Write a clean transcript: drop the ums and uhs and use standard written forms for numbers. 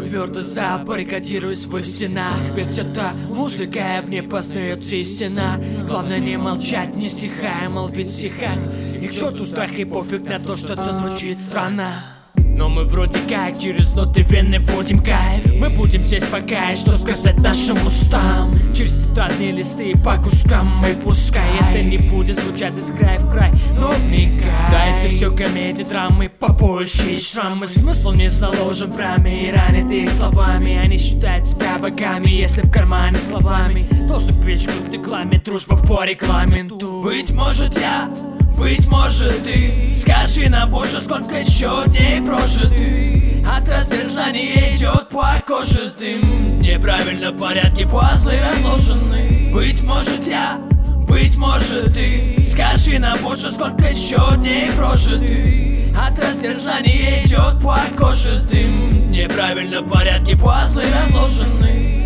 твердо забаррикадируюсь в стенах. Ведь это музыка, в ней познается истина. Главное не молчать, не стихая, молвить в стихах. И к черту страх и пофиг на то, что это звучит странно. Но мы вроде как через ноты вены вводим кайф. Мы будем здесь пока, что сказать нашим устам. Через тетрадные листы по кускам. И пускай это не будет звучать из края в край, но вникай. Да, это все комедии, драмы, побольше и шрамы. Смысл не заложен в раме и ранит их словами. Они считают себя богами, если в кармане словами. Тоже печь крутыклами, дружба по регламенту. Быть может я, быть может ты. Скажи нам, Боже, сколько еще дней прожиты. От растерзания идет по коже дым. Неправильно в порядке пазлы разложены. Быть может я, быть может ты. Скажи нам, Боже, сколько еще дней прожиты. От растерзания идет по коже дым. Неправильно в порядке пазлы разложены.